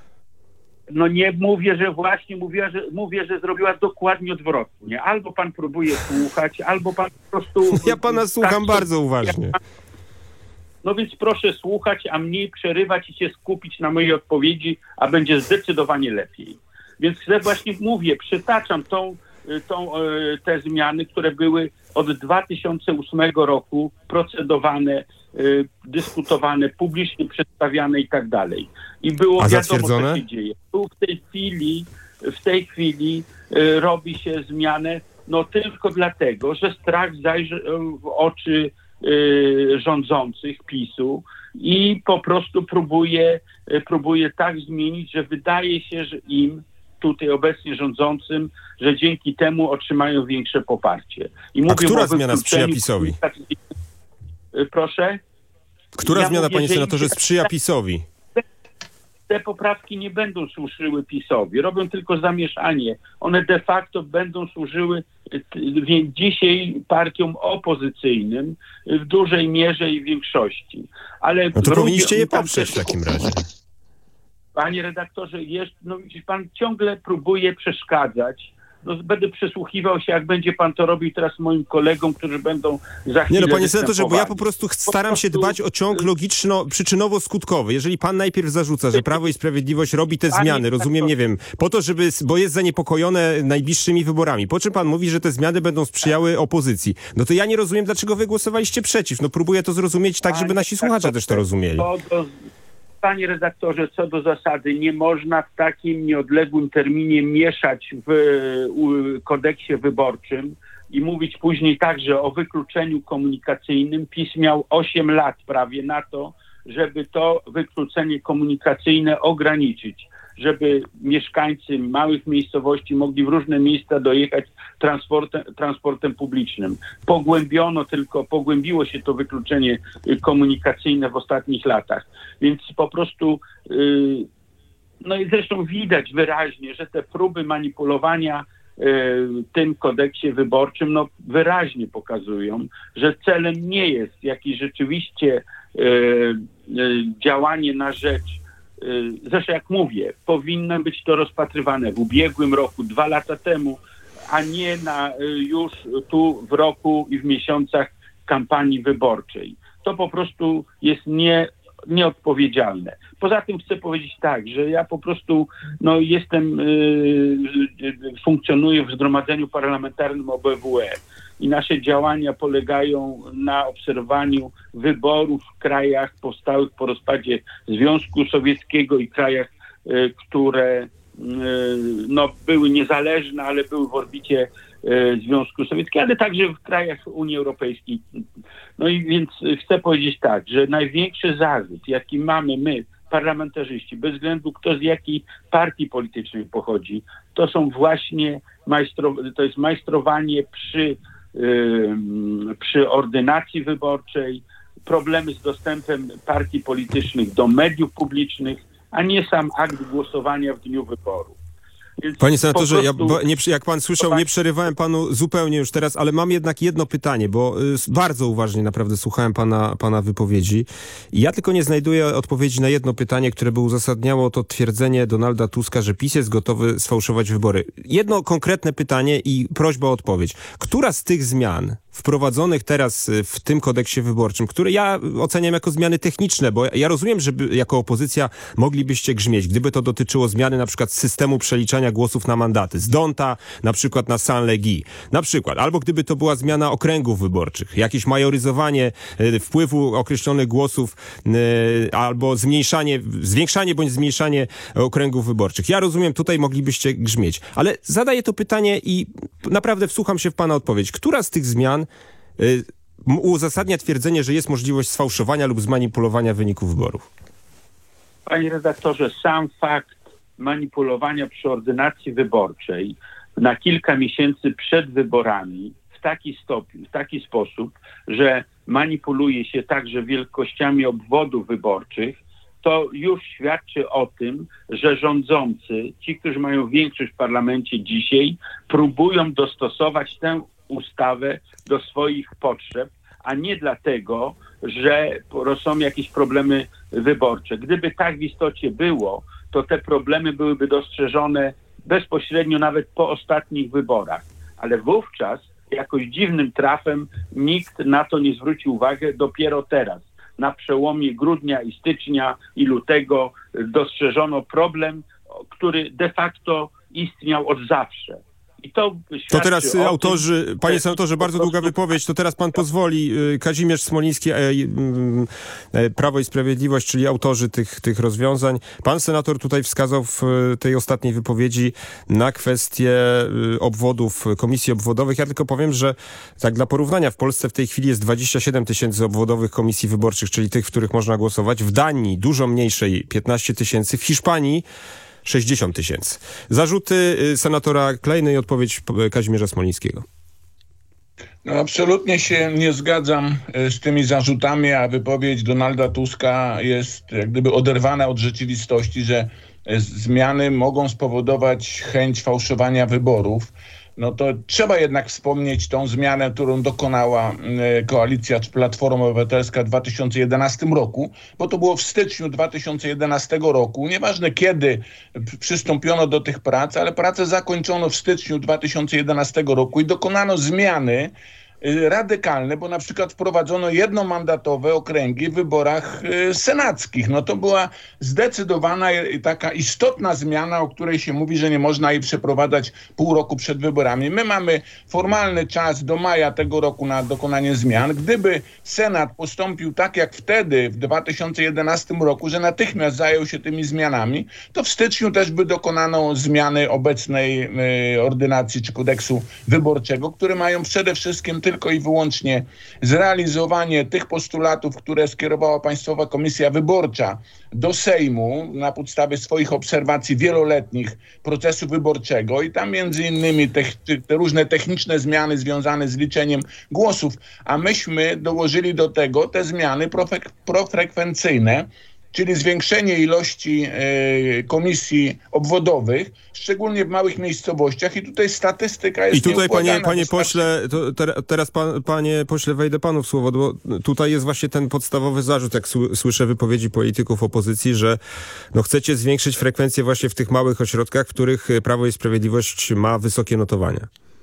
S4: No nie mówię, że właśnie mówiła, że mówię, że zrobiła dokładnie odwrotnie. Albo pan próbuje słuchać, albo pan po prostu...
S2: Ja pana słucham
S4: tak,
S2: bardzo uważnie.
S4: No więc proszę słuchać, a mniej przerywać i się skupić na mojej odpowiedzi, a będzie zdecydowanie lepiej. Więc właśnie mówię, przytaczam tą, tą, te zmiany, które były od dwa tysiące ósmego roku procedowane, dyskutowane, publicznie przedstawiane i tak dalej. I było
S2: A
S4: wiadomo, co się dzieje. Tu w tej chwili, w tej chwili robi się zmianę no tylko dlatego, że strach zajrzy w oczy rządzących PiSu i po prostu próbuje, próbuje tak zmienić, że wydaje się, że im tutaj obecnie rządzącym, że dzięki temu otrzymają większe poparcie. I
S2: A która zmiana sprzyja PiSowi?
S4: Proszę?
S2: Która
S4: ja
S2: zmiana,
S4: mówię,
S2: panie
S4: że
S2: senatorze,
S4: im-
S2: sprzyja PiS-owi?
S4: Te poprawki nie będą służyły PiS-owi, robią tylko zamieszanie. One de facto będą służyły y, dzisiaj partiom opozycyjnym w dużej mierze i większości. Ale
S2: No to
S4: wróg-
S2: powinniście je
S4: tam
S2: poprzeć w
S4: też-
S2: takim razie.
S4: Panie redaktorze, jest, no, widzisz, pan ciągle próbuje przeszkadzać. No, będę przysłuchiwał się, jak będzie pan to robił teraz moim kolegom, którzy będą za chwilę
S2: Nie no, panie senatorze, bo ja po
S4: występowali.
S2: prostu ch- staram się dbać o ciąg logiczno-przyczynowo-skutkowy. Jeżeli pan najpierw zarzuca, że Prawo i Sprawiedliwość robi te
S4: Panie
S2: zmiany, rozumiem, nie
S4: redaktorze.
S2: wiem, po to, żeby, bo jest zaniepokojone najbliższymi wyborami, po czym pan mówi, że te zmiany będą sprzyjały opozycji, no to ja nie rozumiem, dlaczego wy głosowaliście przeciw. No próbuję to zrozumieć tak, żeby
S4: Panie
S2: nasi słuchacze też to rozumieli.
S4: Co do, panie redaktorze, co do zasady, nie można w takim nieodległym terminie mieszać w u, kodeksie wyborczym i mówić później także o wykluczeniu komunikacyjnym. PiS miał osiem lat prawie na to, żeby to wykluczenie komunikacyjne ograniczyć, żeby mieszkańcy małych miejscowości mogli w różne miejsca dojechać transportem, transportem publicznym. Pogłębiono tylko, pogłębiło się to wykluczenie y, komunikacyjne w ostatnich latach. Więc po prostu, y, no i zresztą widać wyraźnie, że te próby manipulowania y, tym kodeksie wyborczym, no wyraźnie pokazują, że celem nie jest jakieś rzeczywiście y, y, działanie na rzecz. Zresztą jak mówię, powinno być to rozpatrywane w ubiegłym roku, dwa lata temu, a nie na już tu w roku i w miesiącach kampanii wyborczej. To po prostu jest nie, nieodpowiedzialne. Poza tym chcę powiedzieć tak, że ja po prostu no, jestem, yy, funkcjonuję w Zgromadzeniu Parlamentarnym O B W E i nasze działania polegają na obserwowaniu wyborów w krajach powstałych po rozpadzie Związku Sowieckiego i krajach, y, które y, no, były niezależne, ale były w orbicie y, Związku Sowieckiego, ale także w krajach Unii Europejskiej. No i więc chcę powiedzieć tak, że największy zarzut, jaki mamy my, parlamentarzyści, bez względu kto z jakiej partii politycznej pochodzi, to są właśnie majstro, to jest majstrowanie przy przy ordynacji wyborczej, problemy z dostępem partii politycznych do mediów publicznych, a nie sam akt głosowania w dniu wyboru. Więc
S2: Panie senatorze,
S4: po
S2: ja,
S4: prostu...
S2: bo, nie, jak pan słyszał, nie przerywałem panu zupełnie już teraz, ale mam jednak jedno pytanie, bo y, bardzo uważnie naprawdę słuchałem pana, pana wypowiedzi. I ja tylko nie znajduję odpowiedzi na jedno pytanie, które by uzasadniało to twierdzenie Donalda Tuska, że PiS jest gotowy sfałszować wybory. Jedno konkretne pytanie i prośba o odpowiedź. Która z tych zmian wprowadzonych teraz w tym kodeksie wyborczym, które ja oceniam jako zmiany techniczne, bo ja rozumiem, że jako opozycja moglibyście grzmieć, gdyby to dotyczyło zmiany na przykład systemu przeliczania głosów na mandaty, z Donta na przykład na Saint-Légy, na przykład, albo gdyby to była zmiana okręgów wyborczych, jakieś majoryzowanie y, wpływu określonych głosów, y, albo zmniejszanie, zwiększanie bądź zmniejszanie okręgów wyborczych. Ja rozumiem, tutaj moglibyście grzmieć, ale zadaję to pytanie i naprawdę wsłucham się w pana odpowiedź. Która z tych zmian y, uzasadnia twierdzenie, że jest możliwość sfałszowania lub zmanipulowania wyników wyborów?
S4: Panie redaktorze, sam fakt manipulowania przy ordynacji wyborczej na kilka miesięcy przed wyborami w taki stopień, w taki sposób, że manipuluje się także wielkościami obwodów wyborczych, to już świadczy o tym, że rządzący, ci, którzy mają większość w parlamencie dzisiaj, próbują dostosować tę ustawę do swoich potrzeb, a nie dlatego, że są jakieś problemy wyborcze. Gdyby tak w istocie było, to te problemy byłyby dostrzeżone bezpośrednio nawet po ostatnich wyborach. Ale wówczas jakoś dziwnym trafem nikt na to nie zwrócił uwagi dopiero teraz. Na przełomie grudnia i stycznia i lutego dostrzeżono problem, który de facto istniał od zawsze. I to,
S2: to teraz
S4: o
S2: autorzy,
S4: tym,
S2: panie senatorze, bardzo długa wypowiedź, to teraz pan pozwoli, Kazimierz Smoliński, e, e, Prawo i Sprawiedliwość, czyli autorzy tych, tych rozwiązań. Pan senator tutaj wskazał w tej ostatniej wypowiedzi na kwestię obwodów, komisji obwodowych. Ja tylko powiem, że tak dla porównania w Polsce w tej chwili jest dwadzieścia siedem tysięcy obwodowych komisji wyborczych, czyli tych, w których można głosować. W Danii dużo mniejszej, piętnaście tysięcy. W Hiszpanii sześćdziesiąt tysięcy. Zarzuty senatora Klejny i odpowiedź Kazimierza Smolińskiego.
S1: No, absolutnie się nie zgadzam z tymi zarzutami, a wypowiedź Donalda Tuska jest jak gdyby oderwana od rzeczywistości, że zmiany mogą spowodować chęć fałszowania wyborów. No to trzeba jednak wspomnieć tą zmianę, którą dokonała koalicja Platforma Obywatelska w dwa tysiące jedenastym roku, bo to było w styczniu dwa tysiące jedenastego roku. Nieważne kiedy przystąpiono do tych prac, ale pracę zakończono w styczniu dwa tysiące jedenastego roku i dokonano zmiany radykalne, bo na przykład wprowadzono jednomandatowe okręgi w wyborach senackich. No to była zdecydowana i taka istotna zmiana, o której się mówi, że nie można jej przeprowadzać pół roku przed wyborami. My mamy formalny czas do maja tego roku na dokonanie zmian. Gdyby Senat postąpił tak jak wtedy w dwa tysiące jedenastym roku, że natychmiast zajął się tymi zmianami, to w styczniu też by dokonano zmiany obecnej y, ordynacji czy kodeksu wyborczego, które mają przede wszystkim tylko i wyłącznie zrealizowanie tych postulatów, które skierowała Państwowa Komisja Wyborcza do Sejmu na podstawie swoich obserwacji wieloletnich procesu wyborczego i tam między innymi te, te różne techniczne zmiany związane z liczeniem głosów, a myśmy dołożyli do tego te zmiany profek- profrekwencyjne, czyli zwiększenie ilości e, komisji obwodowych, szczególnie w małych miejscowościach i tutaj statystyka jest
S2: I tutaj panie, panie
S1: wystarczy...
S2: pośle, to te, teraz pan, panie pośle wejdę panu w słowo, bo tutaj jest właśnie ten podstawowy zarzut, jak słyszę wypowiedzi polityków opozycji, że no chcecie zwiększyć frekwencję właśnie w tych małych ośrodkach, w których Prawo i Sprawiedliwość ma wysokie notowania.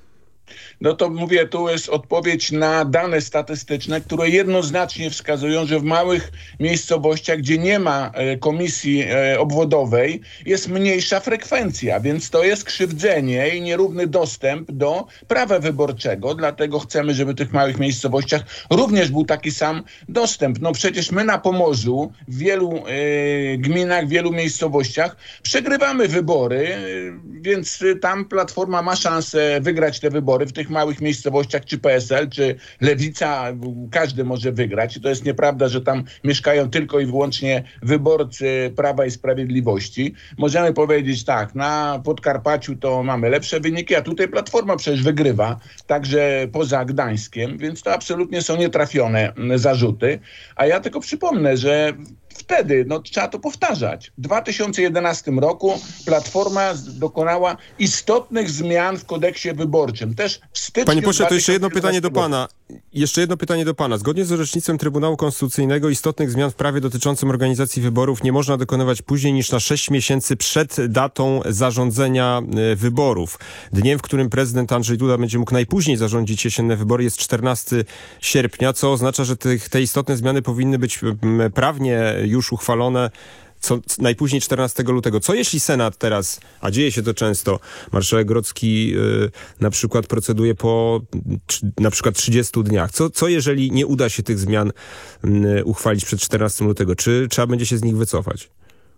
S1: No to mówię, tu jest odpowiedź na dane statystyczne, które jednoznacznie wskazują, że w małych miejscowościach, gdzie nie ma e, komisji e, obwodowej, jest mniejsza frekwencja, więc to jest krzywdzenie i nierówny dostęp do prawa wyborczego. Dlatego chcemy, żeby w tych małych miejscowościach również był taki sam dostęp. No przecież my na Pomorzu w wielu e, gminach, w wielu miejscowościach przegrywamy wybory, e, więc tam Platforma ma szansę wygrać te wybory. W tych małych miejscowościach, czy P S L, czy Lewica, każdy może wygrać. I to jest nieprawda, że tam mieszkają tylko i wyłącznie wyborcy Prawa i Sprawiedliwości. Możemy powiedzieć tak, na Podkarpaciu to mamy lepsze wyniki, a tutaj Platforma przecież wygrywa, także poza Gdańskiem, więc to absolutnie są nietrafione zarzuty. A ja tylko przypomnę, że wtedy, no trzeba to powtarzać, w dwa tysiące jedenastym roku Platforma dokonała istotnych zmian w kodeksie wyborczym. Też w styczniu
S2: Panie pośle, to jeszcze jedno pytanie do
S1: roku.
S2: pana. Jeszcze jedno pytanie do pana. Zgodnie z orzecznictwem Trybunału Konstytucyjnego istotnych zmian w prawie dotyczącym organizacji wyborów nie można dokonywać później niż na sześć miesięcy przed datą zarządzenia wyborów. Dniem, w którym prezydent Andrzej Duda będzie mógł najpóźniej zarządzić jesienne wybory, jest czternastego sierpnia, co oznacza, że tych, te istotne zmiany powinny być prawnie już uchwalone co, najpóźniej czternastego lutego. Co jeśli Senat teraz, a dzieje się to często, marszałek Grodzki yy, na przykład proceduje po tr, na przykład trzydziestu dniach. Co, co jeżeli nie uda się tych zmian yy, uchwalić przed czternastego lutego? Czy trzeba będzie się z nich wycofać?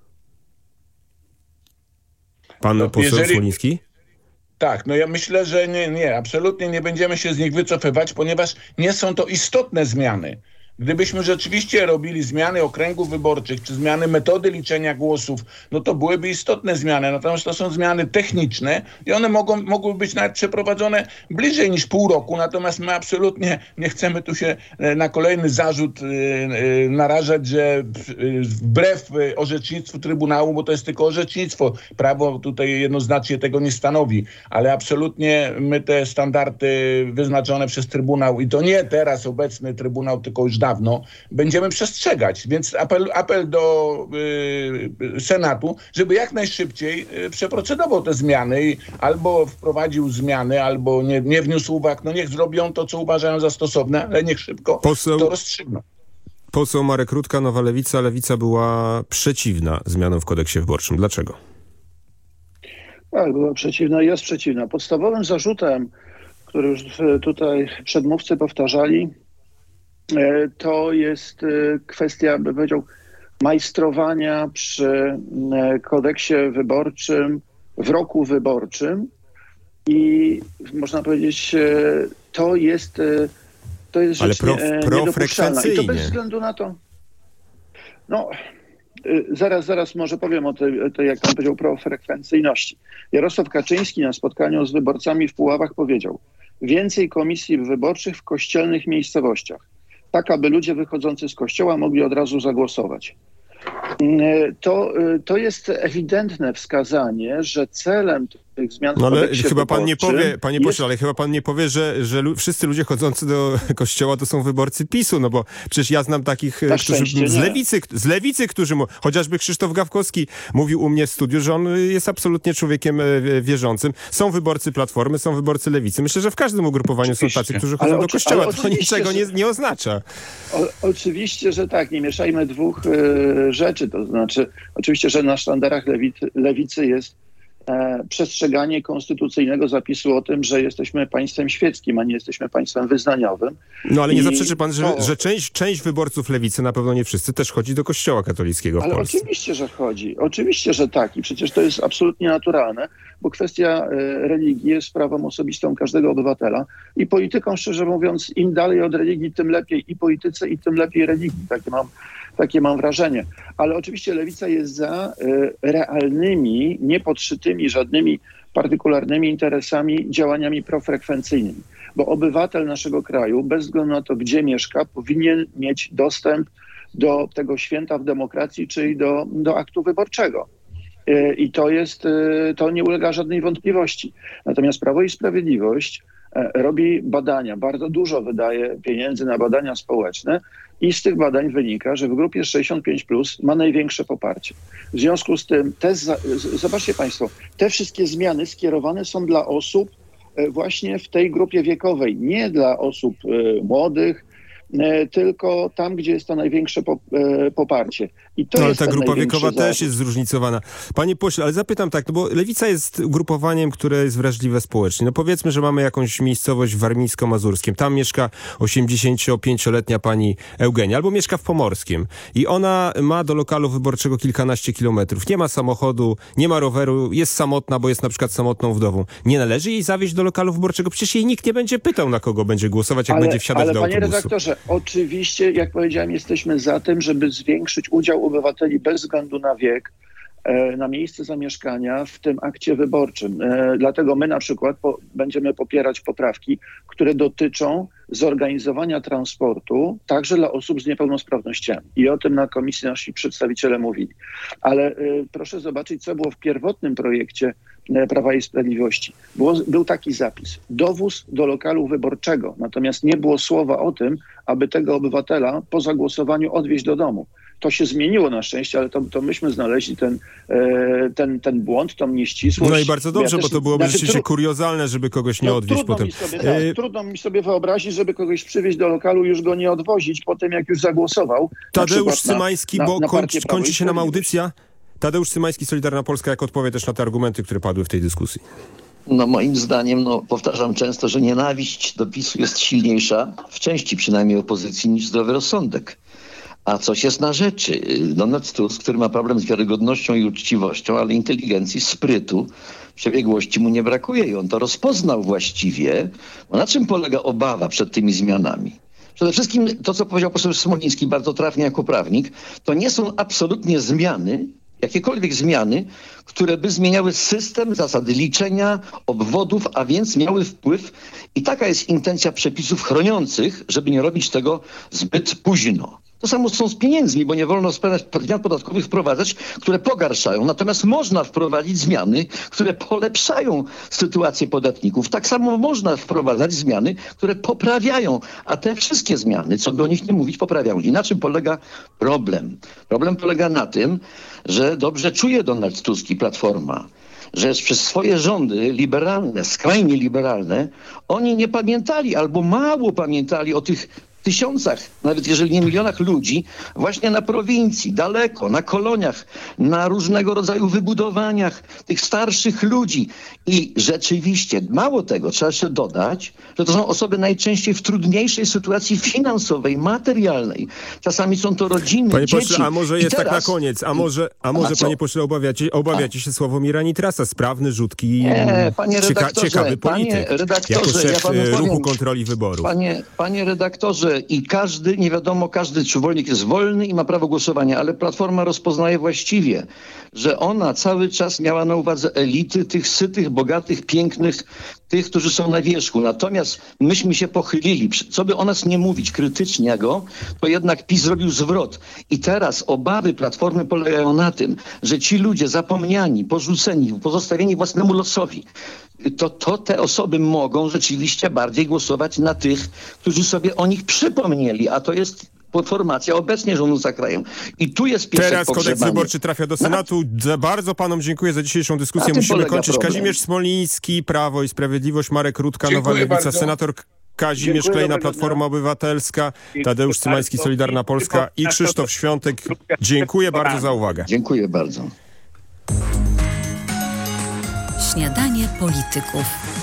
S2: Pan
S1: no,
S2: poseł
S1: jeżeli...
S2: Smoliński?
S1: Tak, no ja myślę, że nie, nie, absolutnie nie będziemy się z nich wycofywać, ponieważ nie są to istotne zmiany. Gdybyśmy rzeczywiście robili zmiany okręgów wyborczych, czy zmiany metody liczenia głosów, no to byłyby istotne zmiany. Natomiast to są zmiany techniczne i one mogą, mogłyby być nawet przeprowadzone bliżej niż pół roku. Natomiast my absolutnie nie chcemy tu się na kolejny zarzut yy, narażać, że wbrew orzecznictwu Trybunału, bo to jest tylko orzecznictwo, prawo tutaj jednoznacznie tego nie stanowi, ale absolutnie my te standardy wyznaczone przez Trybunał i to nie teraz obecny Trybunał, tylko już dawno, będziemy przestrzegać. Więc apel, apel do y, Senatu, żeby jak najszybciej y, przeprocedował te zmiany i albo wprowadził zmiany, albo nie, nie wniósł uwag. No niech zrobią to, co uważają za stosowne, ale niech szybko
S2: Poseł...
S1: to rozstrzygną.
S2: Poseł Marek Rutka, Nowa Lewica. Lewica była przeciwna zmianom w kodeksie wyborczym. Dlaczego?
S3: Tak, była przeciwna, jest przeciwna. Podstawowym zarzutem, który już tutaj przedmówcy powtarzali, to jest kwestia, bym powiedział, majstrowania przy kodeksie wyborczym w roku wyborczym i można powiedzieć, to jest to jest
S2: Ale
S3: rzecz
S2: pro,
S3: niedopuszczalna. I to bez
S2: profrekwencyjnie.
S3: względu na to, no zaraz, zaraz może powiem o tej, tej jak pan powiedział, profrekwencyjności. Jarosław Kaczyński na spotkaniu z wyborcami w Puławach powiedział: więcej komisji wyborczych w kościelnych miejscowościach, tak aby ludzie wychodzący z kościoła mogli od razu zagłosować. To, to jest ewidentne wskazanie, że celem tych zmian w
S2: No ale
S3: kodeksie
S2: chyba pan nie
S3: wyborczym
S2: powie, panie
S3: jest...
S2: pośle, ale chyba pan nie powie, że, że lu- wszyscy ludzie chodzący do kościoła to są wyborcy PiSu, no bo przecież ja znam takich,
S3: Na
S2: którzy
S3: szczęście
S2: z
S3: nie.
S2: lewicy, z lewicy, którzy, mu, chociażby Krzysztof Gawkowski mówił u mnie w studiu, że on jest absolutnie człowiekiem e, wierzącym. Są wyborcy Platformy, są wyborcy lewicy. Myślę, że w każdym ugrupowaniu
S3: Oczywiście.
S2: są tacy, którzy
S3: Ale
S2: chodzą do
S3: oczy-
S2: kościoła.
S3: ale
S2: To
S3: oczywiście,
S2: niczego
S3: że-
S2: nie, nie oznacza.
S3: O, oczywiście, że tak. Nie mieszajmy dwóch e, rzeczy. To znaczy, oczywiście, że na sztandarach lewicy, lewicy jest e, przestrzeganie konstytucyjnego zapisu o tym, że jesteśmy państwem świeckim, a nie jesteśmy państwem wyznaniowym.
S2: No ale nie
S3: I
S2: zaprzeczy pan, że,
S3: to-
S2: że część, część wyborców lewicy, na pewno nie wszyscy, też chodzi do kościoła katolickiego w
S3: Ale
S2: Polsce.
S3: oczywiście, że chodzi. Oczywiście, że tak. I przecież to jest absolutnie naturalne, bo kwestia e, religii jest sprawą osobistą każdego obywatela i polityką, szczerze mówiąc, im dalej od religii, tym lepiej i polityce, i tym lepiej religii. Takie mam, takie mam wrażenie. Ale oczywiście lewica jest za e, realnymi, niepodszytymi żadnymi partykularnymi interesami, działaniami profrekwencyjnymi. Bo obywatel naszego kraju, bez względu na to, gdzie mieszka, powinien mieć dostęp do tego święta w demokracji, czyli do, do aktu wyborczego. Yy, I to jest, yy, to nie ulega żadnej wątpliwości. Natomiast Prawo i Sprawiedliwość e, robi badania, bardzo dużo wydaje pieniędzy na badania społeczne i z tych badań wynika, że w grupie sześćdziesiąt pięć plus ma największe poparcie. W związku z tym, te, za- z- zobaczcie państwo, te wszystkie zmiany skierowane są dla osób e, właśnie w tej grupie wiekowej, nie dla osób e, młodych, e, tylko tam, gdzie jest to największe po, e, poparcie. I to
S2: No, ale
S3: jest
S2: ta
S3: ten
S2: grupa
S3: największy
S2: wiekowa też
S3: zarzut.
S2: jest zróżnicowana. Panie pośle, ale zapytam tak, no bo Lewica jest ugrupowaniem, które jest wrażliwe społecznie. No powiedzmy, że mamy jakąś miejscowość w Warmińsko-Mazurskiem. Tam mieszka osiemdziesięciopięcioletnia pani Eugenia, albo mieszka w Pomorskiem. I ona ma do lokalu wyborczego kilkanaście kilometrów. Nie ma samochodu, nie ma roweru, jest samotna, bo jest na przykład samotną wdową. Nie należy jej zawieźć do lokalu wyborczego. Przecież jej nikt nie będzie pytał, na kogo będzie głosować, jak
S3: ale,
S2: będzie wsiadać
S3: ale
S2: do
S3: panie
S2: autobusu.
S3: redaktorze, oczywiście, jak powiedziałem, jesteśmy za tym, żeby zwiększyć udział obywateli bez względu na wiek, e, na miejsce zamieszkania w tym akcie wyborczym. E, Dlatego my na przykład po, będziemy popierać poprawki, które dotyczą zorganizowania transportu także dla osób z niepełnosprawnościami. I o tym na komisji nasi przedstawiciele mówili. Ale e, proszę zobaczyć, co było w pierwotnym projekcie e, Prawa i Sprawiedliwości. Było, był taki zapis: dowóz do lokalu wyborczego. Natomiast nie było słowa o tym, aby tego obywatela po zagłosowaniu odwieźć do domu. To się zmieniło na szczęście, ale to, to myśmy znaleźli ten, e, ten, ten błąd, tą nieścisłość.
S2: No i bardzo dobrze,
S3: Ja
S2: bo
S3: też-
S2: to byłoby
S3: znaczy,
S2: rzeczywiście
S3: tru-
S2: kuriozalne, żeby kogoś nie
S3: no,
S2: odwieźć
S3: trudno
S2: potem.
S3: Mi sobie,
S2: E,
S3: tak, trudno mi sobie wyobrazić, żeby kogoś przywieźć do lokalu i już go nie odwozić po tym, jak już zagłosował. na
S2: Tadeusz
S3: przykład na-
S2: Cymański,
S3: na-
S2: bo
S3: na
S2: kończy,
S3: partię Prawo i
S2: kończy się nam
S3: Sprawiedliwość.
S2: audycja. Tadeusz Cymański, Solidarna Polska, jak odpowie też na te argumenty, które padły w tej dyskusji.
S5: No moim zdaniem, no powtarzam często, że nienawiść do PiSu jest silniejsza, w części przynajmniej opozycji, niż zdrowy rozsądek. A coś jest na rzeczy. Donald Tusk, który ma problem z wiarygodnością i uczciwością, ale inteligencji, sprytu, przebiegłości mu nie brakuje i on to rozpoznał właściwie. Bo na czym polega obawa przed tymi zmianami? Przede wszystkim to, co powiedział poseł Smoliński bardzo trafnie jako prawnik, to nie są absolutnie zmiany, jakiekolwiek zmiany, które by zmieniały system, zasady liczenia, obwodów, a więc miały wpływ, i taka jest intencja przepisów chroniących, żeby nie robić tego zbyt późno. To samo są z pieniędzmi, bo nie wolno zmian podatkowych wprowadzać, które pogarszają. Natomiast można wprowadzić zmiany, które polepszają sytuację podatników. Tak samo można wprowadzać zmiany, które poprawiają. A te wszystkie zmiany, co by o nich nie mówić, poprawiają. I na czym polega problem? Problem polega na tym, że dobrze czuje Donald Tusk i Platforma, że przez swoje rządy liberalne, skrajnie liberalne, oni nie pamiętali albo mało pamiętali o tych tysiącach, nawet jeżeli nie milionach ludzi, właśnie na prowincji, daleko, na koloniach, na różnego rodzaju wybudowaniach tych starszych ludzi. I rzeczywiście, mało tego, trzeba jeszcze dodać, że to są osoby najczęściej w trudniejszej sytuacji finansowej, materialnej. Czasami są to rodziny,
S2: Panie
S5: dzieci.
S2: pośle, a może
S5: I
S2: jest
S5: teraz,
S2: tak na koniec, a może, a może
S5: a co?
S2: panie pośle, obawiacie, obawiacie się Sławomira Nitrasa, sprawny, rzutki,
S5: Nie, panie
S2: cieka,
S5: redaktorze,
S2: ciekawy polityk,
S5: panie redaktorze,
S2: jako szef
S5: ja panu
S2: e, ruchu
S5: powiem,
S2: kontroli wyborów.
S5: Panie, panie redaktorze, że i każdy, nie wiadomo, każdy człowieek jest wolny i ma prawo głosowania, ale Platforma rozpoznaje właściwie, że ona cały czas miała na uwadze elity, tych sytych, bogatych, pięknych, tych, którzy są na wierzchu. Natomiast myśmy się pochylili, co by o nas nie mówić krytycznie go, to jednak PiS zrobił zwrot. I teraz obawy Platformy polegają na tym, że ci ludzie zapomniani, porzuceni, pozostawieni własnemu losowi, to, to te osoby mogą rzeczywiście bardziej głosować na tych, którzy sobie o nich przypomnieli, a to jest formacja obecnie rządząca krajem. I tu jest piesek
S2: Teraz kodeks
S5: pogrzebany.
S2: wyborczy trafia do Senatu. Za bardzo panom dziękuję za dzisiejszą dyskusję.
S5: Na tym
S2: Musimy
S5: polega
S2: kończyć.
S5: problem.
S2: Kazimierz Smoliński, Prawo i Sprawiedliwość, Marek Rutka,
S1: Dziękuję
S2: Nowa Lewica,
S1: bardzo.
S2: senator Kazimierz
S3: Dziękuję,
S2: Klejna,
S3: dobrego
S2: Platforma
S3: dnia.
S2: Obywatelska, Tadeusz Cymański, Solidarna Polska i Krzysztof Świątek. Dziękuję bardzo za uwagę.
S5: Dziękuję bardzo.
S6: Śniadanie polityków.